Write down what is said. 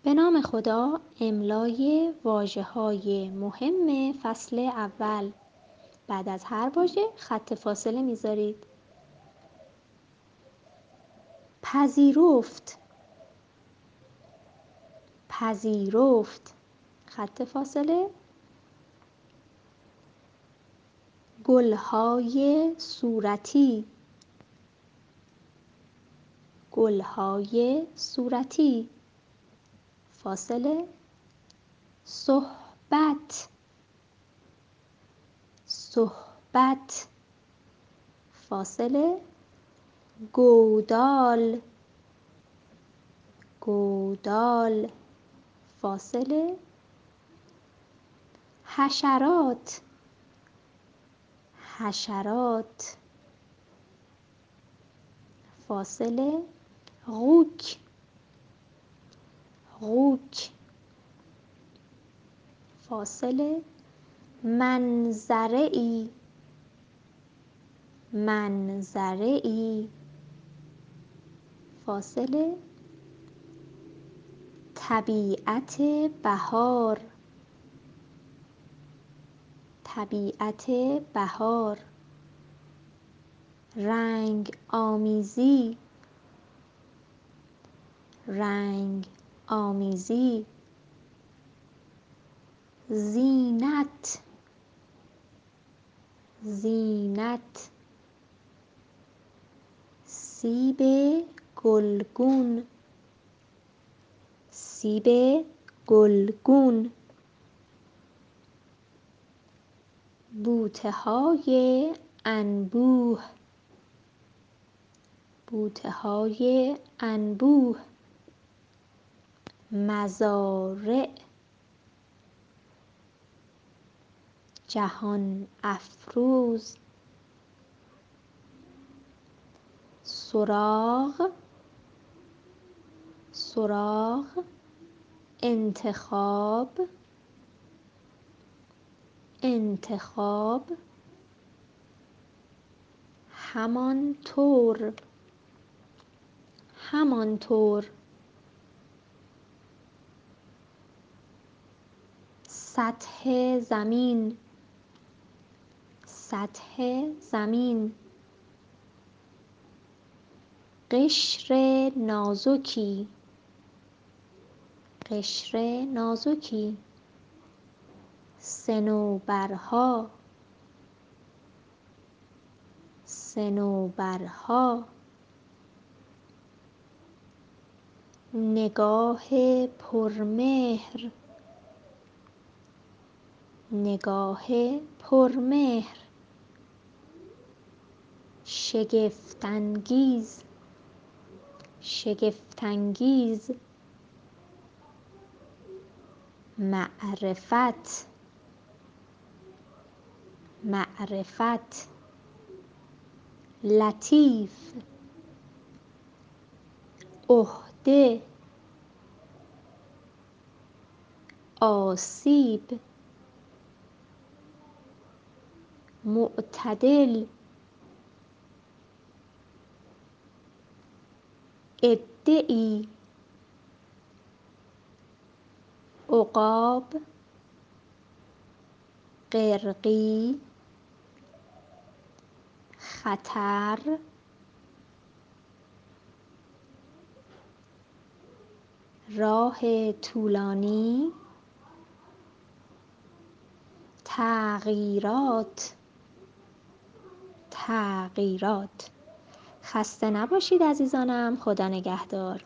به نام خدا. املای واژه‌های مهم فصل اول. بعد از هر واژه خط فاصله میذارید. پذیرفت، پذیرفت، خط فاصله. گلهای صورتی، گلهای صورتی، فاصله. صحبت، صحبت، فاصله. گودال، گودال، فاصله. حشرات، حشرات، فاصله. غوک، غوک، فاصله. منظره‌ای، منظره‌ای، فاصله. طبیعت بهار، طبیعت بهار. رنگ آمیزی، رنگ آمیزی. زینت، زینت. سیب گلگون، سیب گلگون. بوته‌های انبوه، بوته‌های انبوه. مزارع، جهان افروز. سراغ، سراغ. انتخاب، انتخاب. همانطور، همانطور. سطح زمین، سطح زمین. قشر نازکی، قشر نازکی. صنوبرها، صنوبرها. نگاه پرمهر، نگاه پرمهر. شگفت انگیز، شگفت انگیز. معرفت، معرفت. لطیف، عهده. آسیب، معتدل. ادعی، عقاب. قرقی، خطر. راه طولانی. تغییرات، تغییرات. خسته نباشید عزیزانم. خدا نگهدار.